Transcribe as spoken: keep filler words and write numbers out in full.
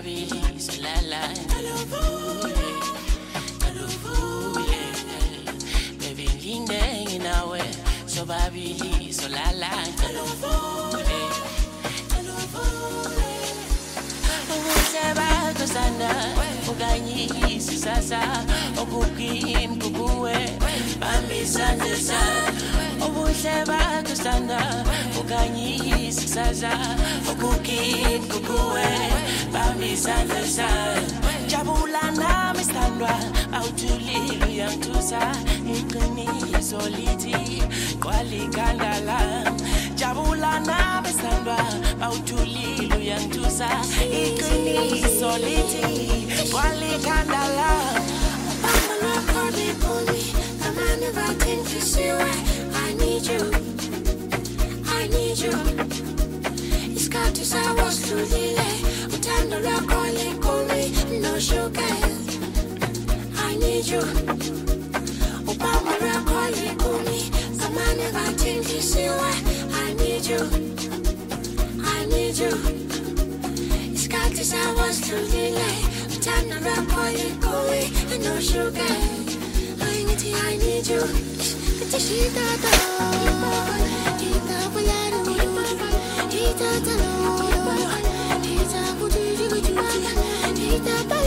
Sobabili solala Aluvule Aluvule Baby ngine nawe Sobabili solala Aluvule Aluvule Ubuseba kusana Uganyisi sasa Obukim kukuwe Bambisandesa Ubuseba kusana Uganyisi sasa Obukim kukuwe Bambisandesa Jabulana mistandwa Autulilu yantusa Ikuni soliti Kwali kandala Jabulana mistandwa Autulilu yantusa Ikuni soliti Kwali kandala Bambala kodi kodi The man never think you see why I need you I need you It's got to say what's too delay Utando la kodi kodi No sugar I need you Bambala kodi kodi The man never think you see why I need you I need you It's got to say what's too delay Turn around, call it, call it, and no sugar. I need you, I need you. It's a shit that I It's a bullet, it's a talo, it's a good, it's a good, it's a